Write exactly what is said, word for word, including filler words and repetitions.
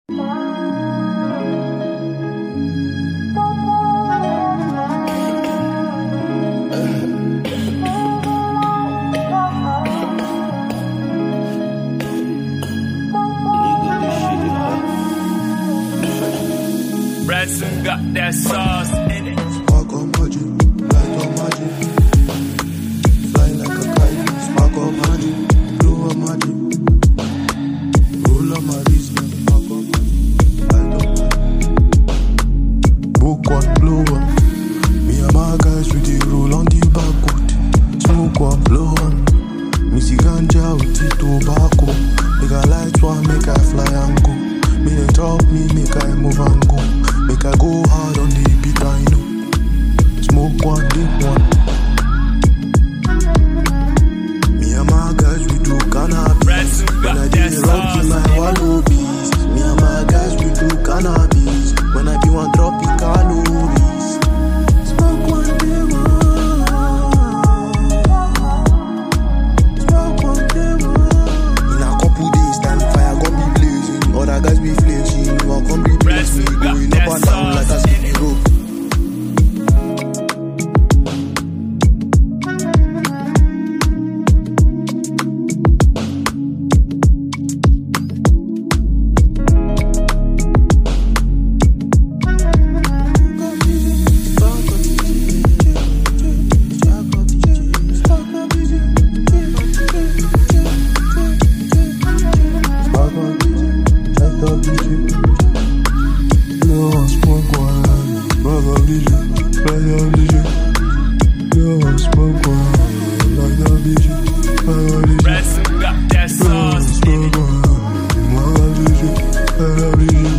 Branson got that sauce in it. Spark on magic, light on magic. Fly like a kite, spark on magic, blow on magic. Roll on my wrist, spark on magic, light on magic. Book one, blow one. Me and my guys with the roll on the backwood. Smoke one, blow one. Missy ganja with the tobacco. Make a light one, make I fly and go. Me they talk me, make I move and go. Make I go hard on the beat, I know. Smoke one, dip one. Me and my guys, we do cannabis. When I do rock in my wallabies. Me and my guys, we do cannabis. When I be one drop in calories. Smoke one, dip one. Smoke one, dip one. In a couple days, time fire gon' be blazing. Other guys be flashing. One come be blazing. Going up and down like a skippy rope. Branson got that sauce in it.